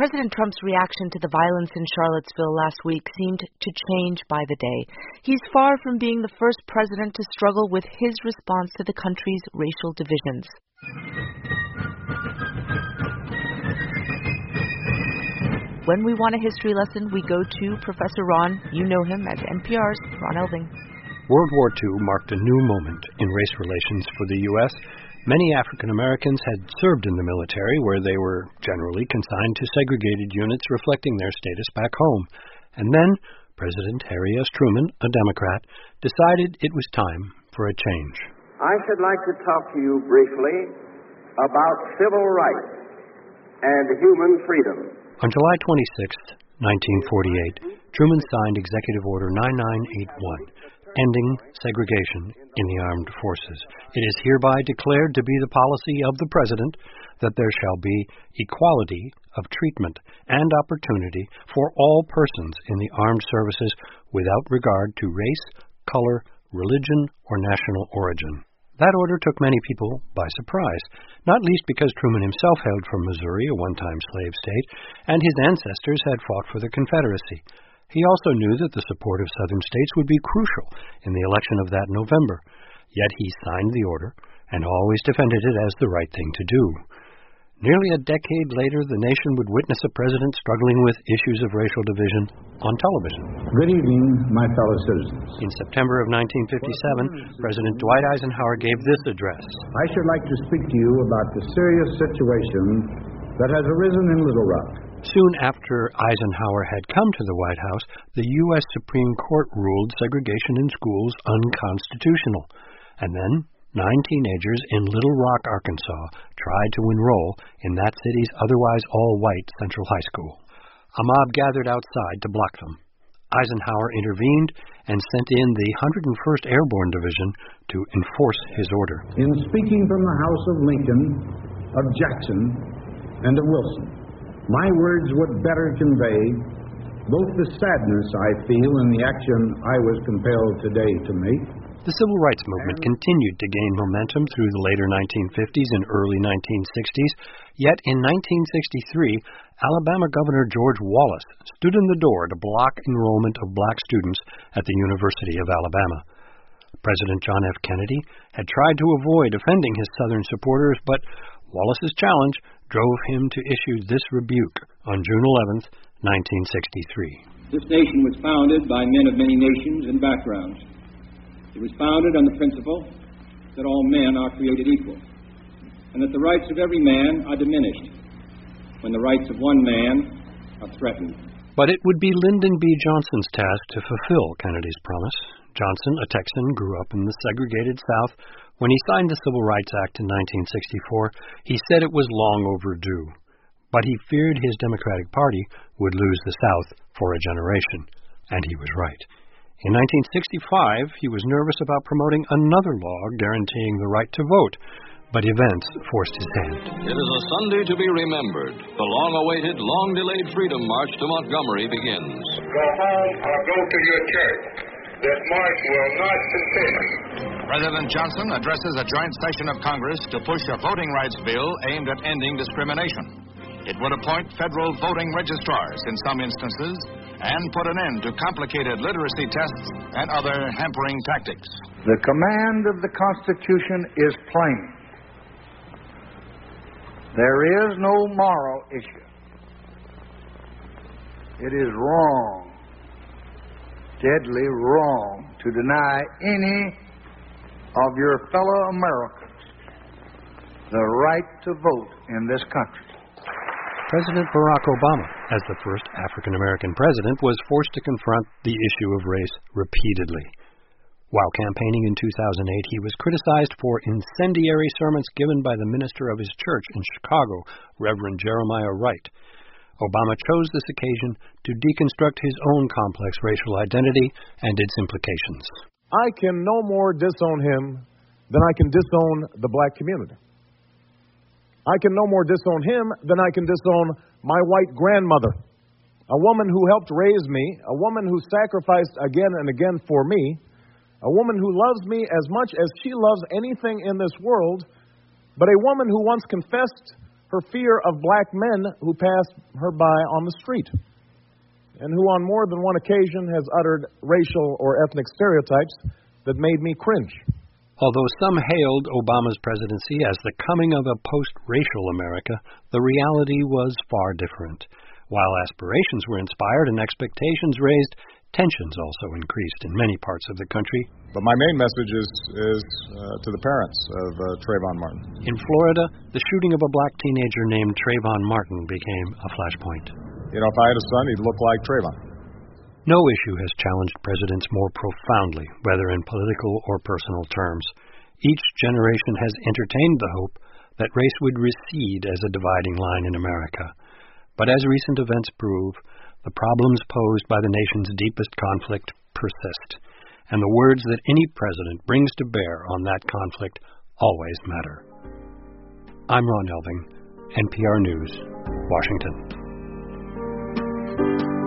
President Trump's reaction to the violence in Charlottesville last week seemed to change by the day. He's far from being the first president to struggle with his response to the country's racial divisions. When we want a history lesson, we go to Professor Ron. You know him as NPR's Ron Elving. World War II marked a new moment in race relations for the U.S. Many African Americans had served in the military, where they were generally consigned to segregated units reflecting their status back home. And then President Harry S. Truman, a Democrat, decided it was time for a change. I should like to talk to you briefly about civil rights and human freedom. On July 26, 1948, Truman signed Executive Order 9981, ending segregation in the armed forces. It is hereby declared to be the policy of the President that there shall be equality of treatment and opportunity for all persons in the armed services without regard to race, color, religion, or national origin. That order took many people by surprise, not least because Truman himself hailed from Missouri, a one-time slave state, and his ancestors had fought for the Confederacy. He also knew that the support of Southern states would be crucial in the election of that November. Yet he signed the order and always defended it as the right thing to do. Nearly a decade later, the nation would witness a president struggling with issues of racial division on television. Good evening, my fellow citizens. In September of 1957, President Dwight Eisenhower gave this address. I should like to speak to you about the serious situation that has arisen in Little Rock. Soon after Eisenhower had come to the White House, the U.S. Supreme Court ruled segregation in schools unconstitutional. And then 9 teenagers in Little Rock, Arkansas, tried to enroll in that city's otherwise all-white Central High School. A mob gathered outside to block them. Eisenhower intervened and sent in the 101st Airborne Division to enforce his order. In speaking from the House of Lincoln, of Jackson, and of Wilson, my words would better convey both the sadness I feel in the action I was compelled today to make. The civil rights movement continued to gain momentum through the later 1950s and early 1960s, yet in 1963, Alabama Governor George Wallace stood in the door to block enrollment of black students at the University of Alabama. President John F. Kennedy had tried to avoid offending his Southern supporters, but Wallace's challenge drove him to issue this rebuke on June 11, 1963. This nation was founded by men of many nations and backgrounds. It was founded on the principle that all men are created equal, and that the rights of every man are diminished when the rights of one man are threatened. But it would be Lyndon B. Johnson's task to fulfill Kennedy's promise. Johnson, a Texan, grew up in the segregated South. When he signed the Civil Rights Act in 1964, he said it was long overdue. But he feared his Democratic Party would lose the South for a generation, and he was right. In 1965, he was nervous about promoting another law guaranteeing the right to vote, but events forced his hand. It is a Sunday to be remembered. The long-awaited, long-delayed Freedom March to Montgomery begins. Go home or go to your church. This march will not continue. President Johnson addresses a joint session of Congress to push a voting rights bill aimed at ending discrimination. It would appoint federal voting registrars in some instances and put an end to complicated literacy tests and other hampering tactics. The command of the Constitution is plain. There is no moral issue. It is wrong, deadly wrong, to deny any of your fellow Americans the right to vote in this country. President Barack Obama, as the first African-American president, was forced to confront the issue of race repeatedly. While campaigning in 2008, he was criticized for incendiary sermons given by the minister of his church in Chicago, Reverend Jeremiah Wright. Obama chose this occasion to deconstruct his own complex racial identity and its implications. I can no more disown him than I can disown the black community. I can no more disown him than I can disown my white grandmother, a woman who helped raise me, a woman who sacrificed again and again for me, a woman who loves me as much as she loves anything in this world, but a woman who once confessed for fear of black men who passed her by on the street, and who on more than one occasion has uttered racial or ethnic stereotypes that made me cringe. Although some hailed Obama's presidency as the coming of a post-racial America, the reality was far different. While aspirations were inspired and expectations raised, tensions also increased in many parts of the country. But my main message is to the parents of Trayvon Martin. In Florida, the shooting of a black teenager named Trayvon Martin became a flashpoint. You know, if I had a son, he'd look like Trayvon. No issue has challenged presidents more profoundly, whether in political or personal terms. Each generation has entertained the hope that race would recede as a dividing line in America. But as recent events prove, the problems posed by the nation's deepest conflict persist, and the words that any president brings to bear on that conflict always matter. I'm Ron Elving, NPR News, Washington.